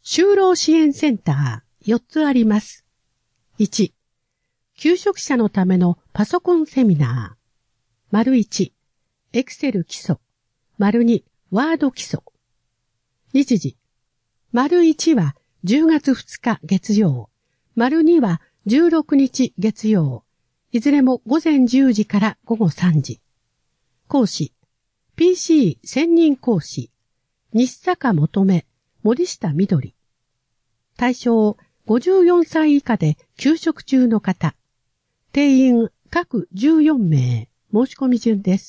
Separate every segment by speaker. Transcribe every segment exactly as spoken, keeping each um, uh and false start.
Speaker 1: 就労支援センターよっつあります。いち、求職者のためのパソコンセミナー。丸いち、エクセル基礎。丸に、ワード基礎。日時。丸いちはじゅうがつふつか月曜。丸にはじゅうろくにち月曜。いずれも午前じゅうじから午後さんじ。講師。ピーシー 専任講師。西坂求め、森下みどり。対象、ごじゅうよんさい以下で休職中の方。定員、各じゅうよんめい。申し込み順です。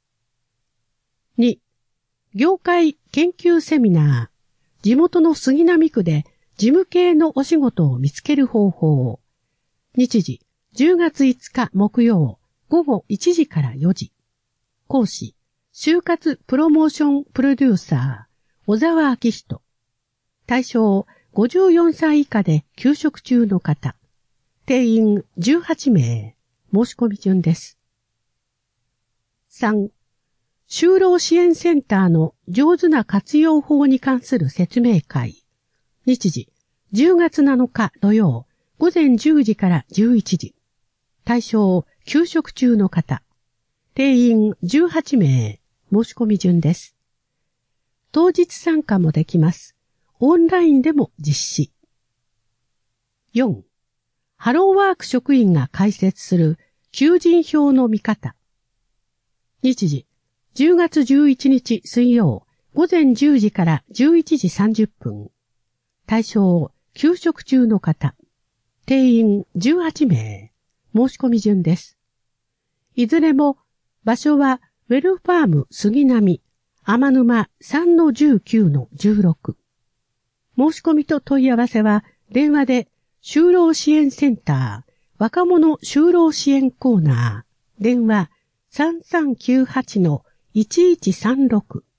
Speaker 1: に、業界研究セミナー。地元の杉並区で事務系のお仕事を見つける方法。日時、じゅうがついつか木曜、午後いちじからよじ。講師、就活プロモーションプロデューサー、小沢明人。対象、ごじゅうよんさい以下で休職中の方。定員じゅうはちめい。申し込み順です。さん、就労支援センターの上手な活用法に関する説明会。日時、じゅうがつなのか土曜、午前じゅうじからじゅういちじ。対象、休職中の方。定員じゅうはちめい。申し込み順です。当日参加もできます。オンラインでも実施。よん、ハローワーク職員が開設する求人票の見方。日時、じゅうがつじゅういちにち水曜、午前じゅうじからじゅういちじさんじゅっぷん。対象、休職中の方。定員じゅうはちめい。申し込み順です。いずれも、場所は、ウェルファーム杉並、天沼 さんのじゅうきゅうのじゅうろく。申し込みと問い合わせは、電話で、就労支援センター、若者就労支援コーナー、電話 さんさんきゅうはちのいちいちさんろく。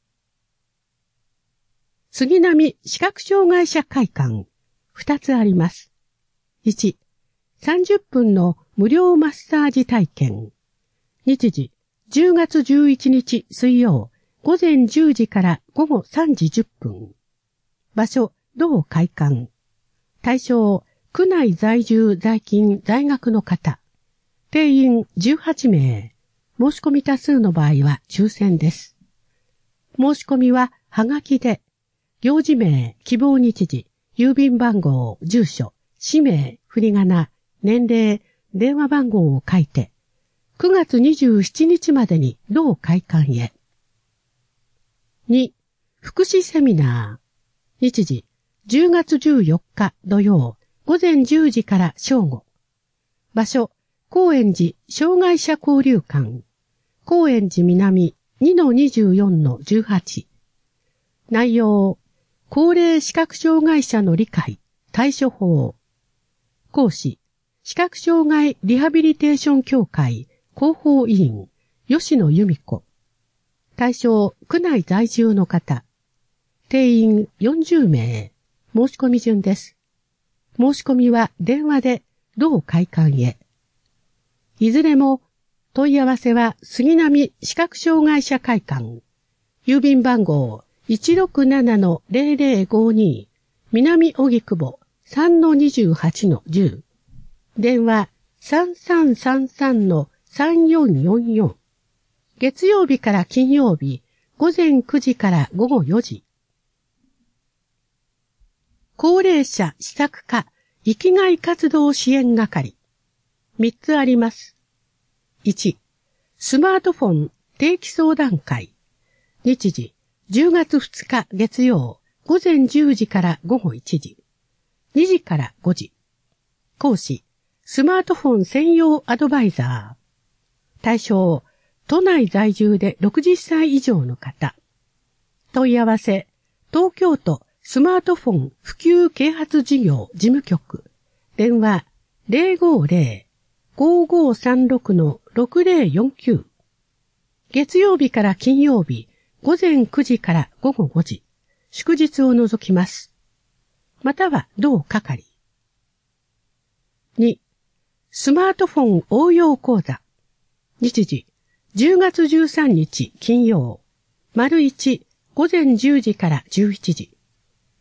Speaker 1: 杉並視覚障害者会館、ふたつあります。いち、さんじゅっぷんの無料マッサージ体験。日時、じゅうがつじゅういちにち水曜、午前じゅうじから午後さんじじゅっぷん。場所、同会館。対象、区内在住在勤在学の方。定員じゅうはちめい。申し込み多数の場合は抽選です。申し込みは、はがきで、行事名、希望日時、郵便番号、住所、氏名、振り仮名、年齢、電話番号を書いて、くがつにじゅうしちにちまでに同会館へ。に、福祉セミナー。日時、じゅうがつじゅうよっか土曜、午前じゅうじから正午。場所、高円寺障害者交流館。高円寺南 にのにじゅうよんのじゅうはち。内容、高齢視覚障害者の理解、対処法。講師、視覚障害リハビリテーション協会広報委員、吉野由美子。対象、区内在住の方。定員よんじゅうめい。申し込み順です。申し込みは電話で同会館へ。いずれも問い合わせは杉並視覚障害者会館。郵便番号 いちろくななのぜろぜろごに 南荻窪 さんのにじゅうはちのじゅう。電話 さんさんさんさんのさんよんよんよん。月曜日から金曜日午前くじから午後よじ。高齢者施策課生きがい活動支援係。みっつあります。いち、スマートフォン定期相談会。日時、じゅうがつふつか月曜、午前じゅうじから午後いちじ。にじからごじ。講師、スマートフォン専用アドバイザー。対象、都内在住でろくじゅっさい以上の方。問い合わせ、東京都スマートフォン普及啓発事業事務局。電話 ゼロごゼロ ごごさんろくのろくぜろよんきゅう。月曜日から金曜日、午前くじから午後ごじ。祝日を除きます。または同係。に、スマートフォン応用講座。日時、じゅうがつじゅうさんにち金曜。丸いち、午前じゅうじからじゅういちじ。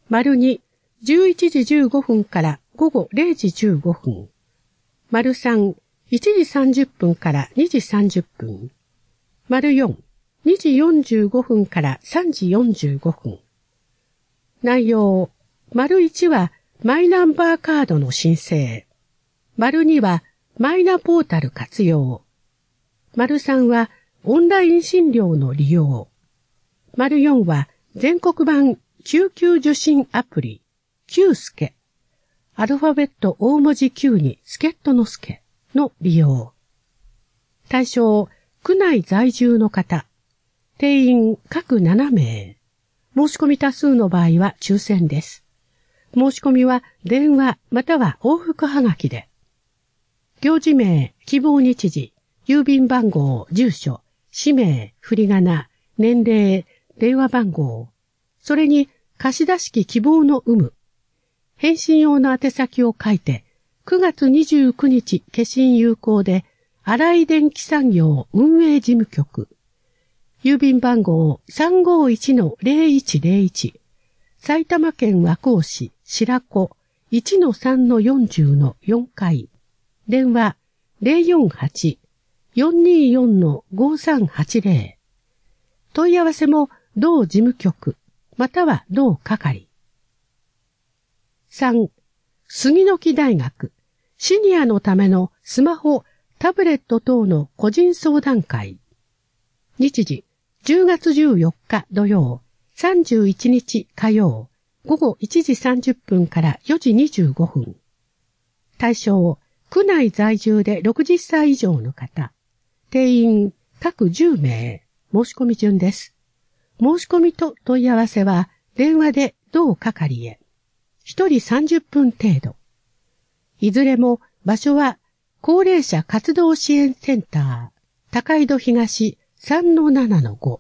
Speaker 1: 丸に、じゅういちじじゅうごふんから午後れいじじゅうごふん。丸さん、いちじさんじゅっぷんからにじさんじゅっぷん。丸よん、にじよんじゅうごふんからさんじよんじゅうごふん。内容、丸いちはマイナンバーカードの申請。丸にはマイナポータル活用。丸さんはオンライン診療の利用。丸よんは全国版救急受診アプリ、Qスケ。アルファベット大文字 Q に助っ人の助の利用。対象、区内在住の方。定員各ななめい。申し込み多数の場合は抽選です。申し込みは電話または往復はがきで。行事名、希望日時、郵便番号、住所、氏名、振り仮名、年齢、電話番号、それに貸出式希望の有無。返信用の宛先を書いて、くがつにじゅうくにち消印有効で、新井電気産業運営事務局。郵便番号 さんごいちのぜろいちぜろいち。埼玉県和光市白子 いちのさんのよんじゅうのよんかい。電話 ゼロよんはち よんによんのごさんはちぜろ。問い合わせも同事務局、または同係。さん. 杉の木大学、シニアのためのスマホ、タブレット等の個人相談会。日時、じゅうがつじゅうよっか土曜、さんじゅういちにち火曜、午後いちじさんじゅっぷんからよじにじゅうごふん。対象、区内在住でろくじゅっさい以上の方。定員、各じゅうめい。申し込み順です。申し込みと問い合わせは、電話で同係へ。一人さんじゅっぷん程度。いずれも場所は高齢者活動支援センター、高井戸東 さんのななのご。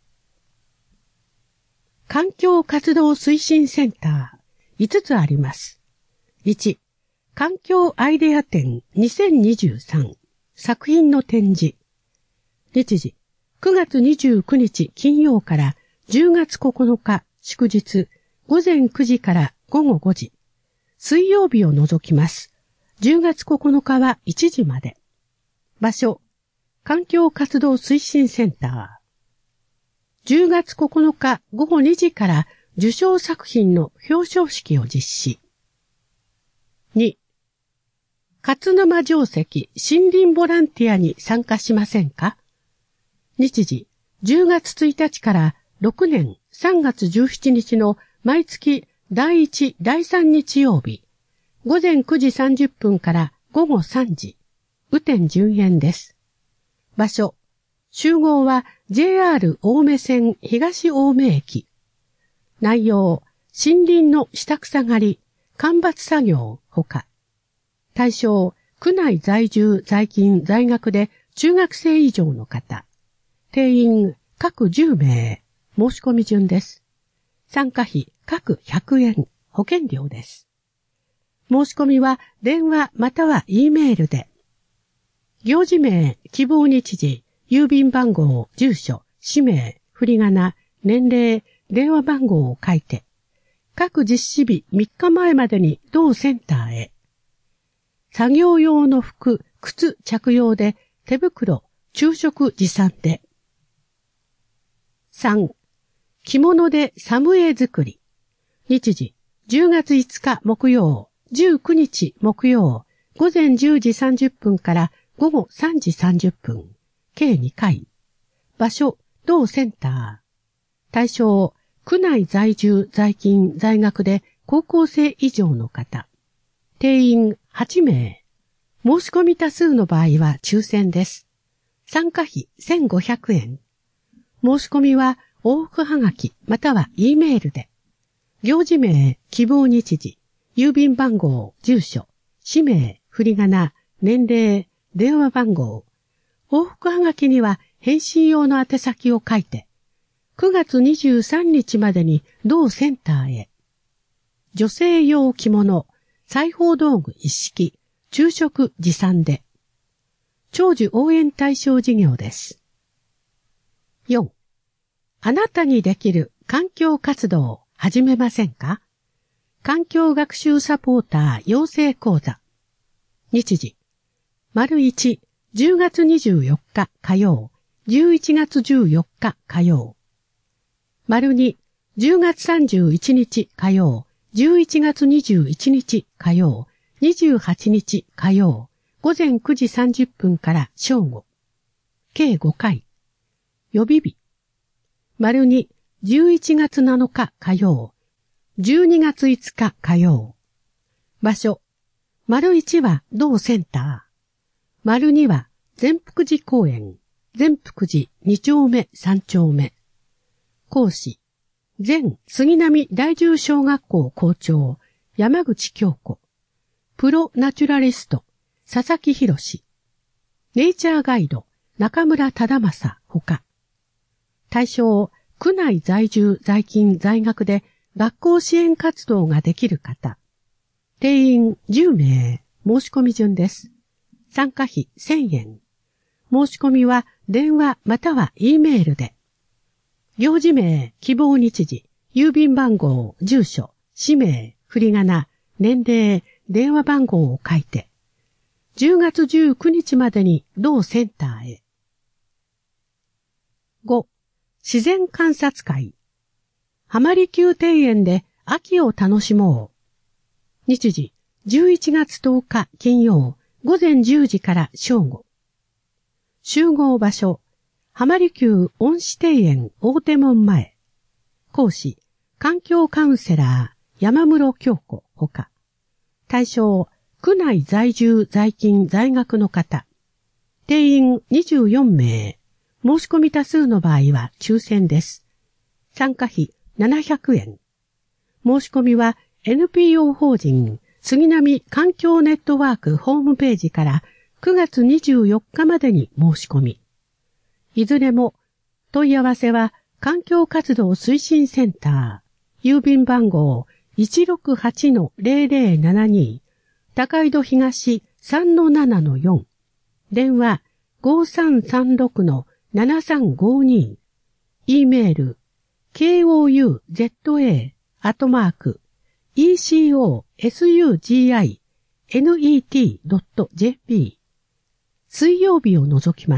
Speaker 1: 環境活動推進センターいつつあります。いち. 環境アイデア展にせんにじゅうさん作品の展示。日時くがつにじゅうくにち金曜からじゅうがつここのか祝日ごぜんくじからごごごじ。水曜日を除きます。じゅうがつここのかはいちじまで。場所、環境活動推進センター。じゅうがつここのかごごにじから受賞作品の表彰式を実施。に. 勝沼城跡森林ボランティアに参加しませんか？日時、じゅうがつついたちからろくねんさんがつじゅうしちにちの毎月だいいち、だいさん日曜日、ごぜんくじさんじゅっぷんからごごさんじ、雨天順延です。場所、集合は ジェイアール 青梅線東青梅駅。内容、森林の下草刈り、間伐作業ほか。対象、区内在住、在勤、在学で中学生以上の方。定員、各じゅうめい。申し込み順です。参加費、各ひゃくえん。保険料です。申し込みは電話または E メールで。行事名、希望日時、郵便番号、住所、氏名、振り仮名、年齢、電話番号を書いて、各実施日みっかまえまでに同センターへ。作業用の服、靴着用で手袋、昼食持参で。さん. 着物でサムエ作り。日時、じゅうがついつか木曜、じゅうくにち木曜、ごぜんじゅうじさんじゅっぷんからごごさんじさんじゅっぷん。計にかい。場所、同センター。対象、区内在住、在勤、在学で高校生以上の方。定員はちめい。申し込み多数の場合は抽選です。参加費せんごひゃくえん。申し込みは往復はがきまたは E メールで。行事名、希望日時、郵便番号、住所、氏名、振り仮名、年齢、電話番号。往復はがきには返信用の宛先を書いて、くがつにじゅうさんにちまでに同センターへ。女性用着物、裁縫道具一式、昼食持参で。長寿応援対象事業です。よん. あなたにできる環境活動を始めませんか？ 環境学習サポーター養成講座。日時。丸いち、じゅうがつにじゅうよっか火曜、じゅういちがつじゅうよっか火曜。丸に、じゅうがつさんじゅういちにち火曜、じゅういちがつにじゅういちにち火曜、にじゅうはちにち火曜、ごぜんくじさんじゅっぷんから正午。計ごかい。予備日。丸に、じゅういちがつなのか火曜、じゅうにがついつか火曜。場所。丸いちは同センター。丸には善福寺公園、善福寺に丁目さん丁目。講師。前杉並第十小学校校長、山口京子。プロナチュラリスト、佐々木博士。ネイチャーガイド、中村忠正ほか。対象、区内在住在勤在学で学校支援活動ができる方。定員じゅうめい、申し込み順です。参加費せんえん。申し込みは電話または E メールで。行事名、希望日時、郵便番号、住所、氏名、振り仮名、年齢、電話番号を書いて、じゅうがつじゅうくにちまでに同センターへ。ご. 自然観察会。浜離宮庭園で秋を楽しもう。日時、じゅういちがつとおか金曜、ごぜんじゅうじから正午。集合場所、浜離宮恩賜庭園大手門前。講師、環境カウンセラー、山室京子ほか。対象、区内在住在勤在学の方。定員にじゅうよんめい。申し込み多数の場合は抽選です。参加費ななひゃくえん。申し込みは エヌピーオー 法人杉並環境ネットワークホームページからくがつにじゅうよっかまでに申し込み。いずれも問い合わせは環境活動推進センター、郵便番号 いちろくはちのぜろぜろななに、高井戸東 さんのななのよん、電話 ごさんさんろくのななさんごに、E メール ケーオーユーゼットエー アットマーク イーシーオーエスユージーアイネットドットジェーピー。水曜日を除きます。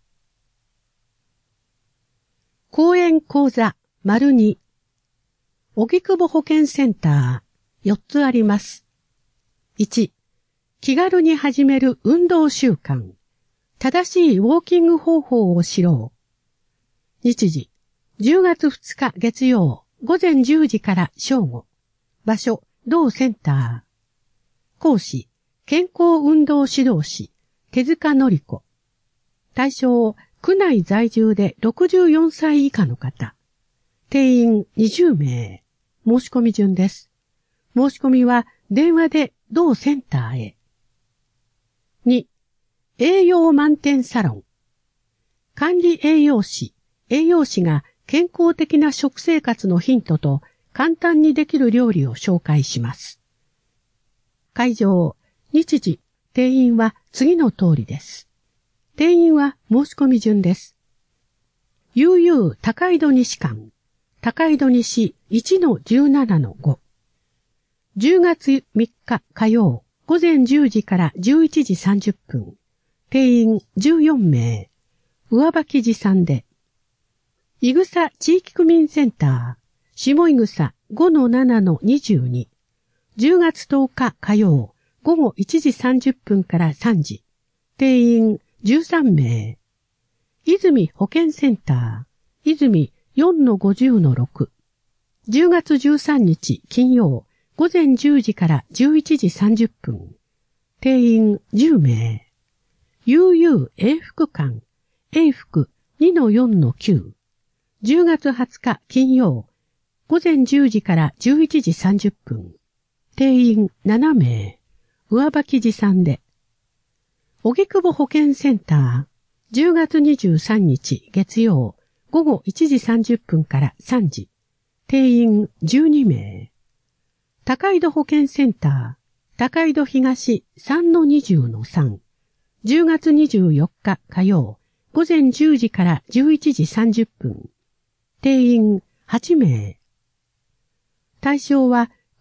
Speaker 1: 講演講座丸に。荻窪保健センターよっつあります。いち. 気軽に始める運動習慣。正しいウォーキング方法を知ろう。日時、じゅうがつふつか月曜、ごぜんじゅうじから正午。場所、同センター。講師、健康運動指導士、手塚典子。対象、区内在住でろくじゅうよんさい以下の方。定員にじゅうめい。申し込み順です。申し込みは電話で同センターへ。に. 栄養満点サロン。管理栄養士、栄養士が健康的な食生活のヒントと簡単にできる料理を紹介します。会場、日時、定員は次の通りです。定員は申し込み順です。悠々高井戸西館、高井戸西 いちのじゅうななのご。じゅうがつみっか火曜、ごぜんじゅうじからじゅういちじさんじゅっぷん。定員じゅうよんめい。上履き持参で。いぐさ地域区民センター、下いぐさ ごのななのにじゅうに。じゅうがつとおか火曜、ごごいちじさんじゅっぷんからさんじ。定員じゅうさんめい。泉保健センター、泉 よんのごじゅうのろく。じゅうがつじゅうさんにち金曜、ごぜんじゅうじからじゅういちじさんじゅっぷん。定員じゅうめい。悠々永福館、永福 にのよんのきゅう。じゅうがつはつか金曜、ごぜんじゅうじからじゅういちじさんじゅっぷん。定員ななめい。上履き持参で。荻窪保健センター、じゅうがつにじゅうさんにち月曜、ごごいちじさんじゅっぷんからさんじ。定員じゅうにめい。高井戸保健センター、高井戸東 さんのにじゅうのさん。じゅうがつにじゅうよっか火曜、ごぜんじゅうじからじゅういちじさんじゅっぷん。定員はちめい。対象は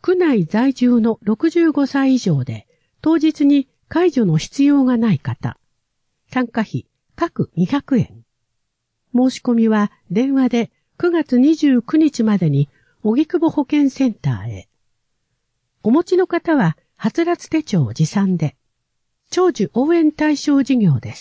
Speaker 1: 区内在住のろくじゅうごさい以上で当日に介助の必要がない方。参加費各にひゃくえん。申し込みは電話でくがつにじゅうくにちまでに荻窪保健センターへ。お持ちの方ははつらつ手帳持参で。長寿応援対象事業です。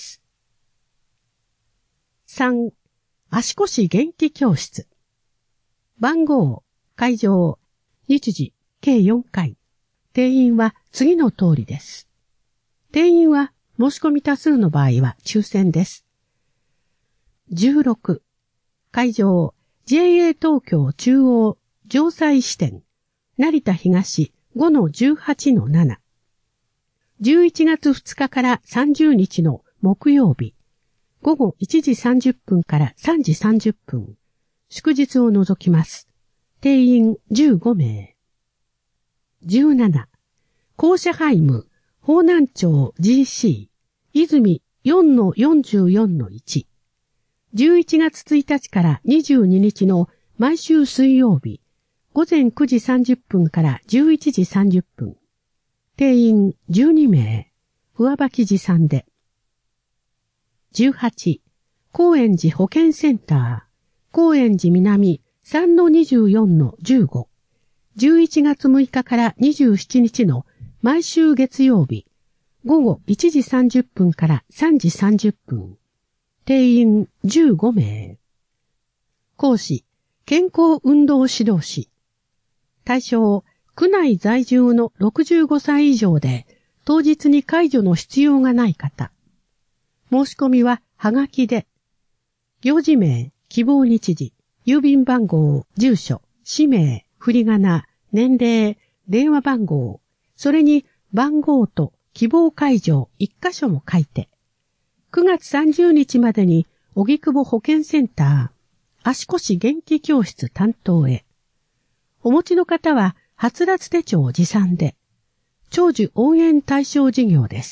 Speaker 1: さん. 足腰元気教室。番号、会場、日時、計よんかい。定員は次の通りです。定員は申し込み多数の場合は抽選です。じゅうろく. 会場、ジェーエー 東京中央城西支店、成田東 ごのじゅうはちのなな。じゅういちがつふつかからさんじゅうにちの木曜日、ごごいちじさんじゅっぷんからさんじさんじゅっぷん、祝日を除きます。定員じゅうごめい。じゅうなな. 校舎ハイム、方南町 ジーシー、泉 よんのよんじゅうよんのいち。じゅういちがつついたちからにじゅうににちの毎週水曜日、ごぜんくじさんじゅっぷんからじゅういちじさんじゅっぷん。定員じゅうにめい、上履き持参で。じゅうはち. 高円寺保健センター、高円寺南 さんのにじゅうよんのじゅうご。じゅういちがつむいかからにじゅうしちにちの毎週月曜日、ごごいちじさんじゅっぷんからさんじさんじゅっぷん。定員じゅうごめい。講師、健康運動指導士。対象、区内在住のろくじゅうごさい以上で当日に介助の必要がない方。申し込みははがきで、行事名、希望日時、郵便番号、住所、氏名、振り仮名、年齢、電話番号、それに番号と希望介助一箇所も書いて、くがつさんじゅうにちまでに荻窪保健センター、足腰元気教室担当へ。お持ちの方ははつらつ手帳持参で、長寿応援対象事業です。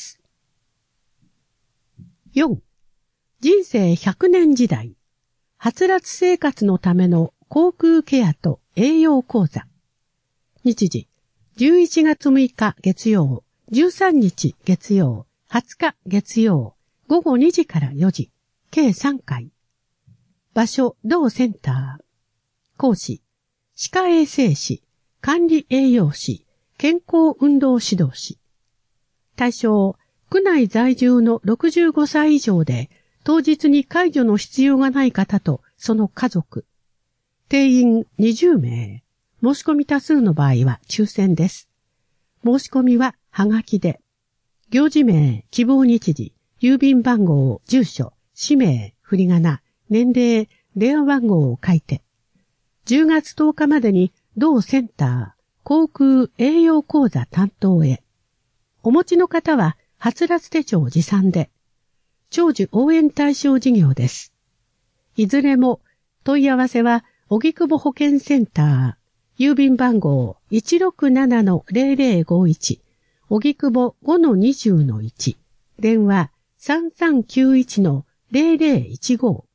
Speaker 1: よん. 人生ひゃくねん時代、はつらつ生活のための口腔ケアと栄養講座。日時、じゅういちがつむいか月曜、じゅうさんにち月曜、はつか月曜、ごごにじからよじ、計さんかい。場所、同センター。講師、歯科衛生士、管理栄養士、健康運動指導士。対象、区内在住のろくじゅうごさい以上で当日に介助の必要がない方とその家族。定員にじゅうめい。申し込み多数の場合は抽選です。申し込みははがきで、行事名、希望日時、郵便番号、住所、氏名、振り仮名、年齢、電話番号を書いて、じゅうがつとおかまでに同センター、口腔栄養講座担当へ。お持ちの方ははつらつ手帳持参で、長寿応援対象事業です。いずれも問い合わせは荻窪保健センター、郵便番号 いちろくななのぜろぜろごいち、荻窪 ごのにじゅうのいち、電話 さんさんきゅういちのぜろぜろいちご。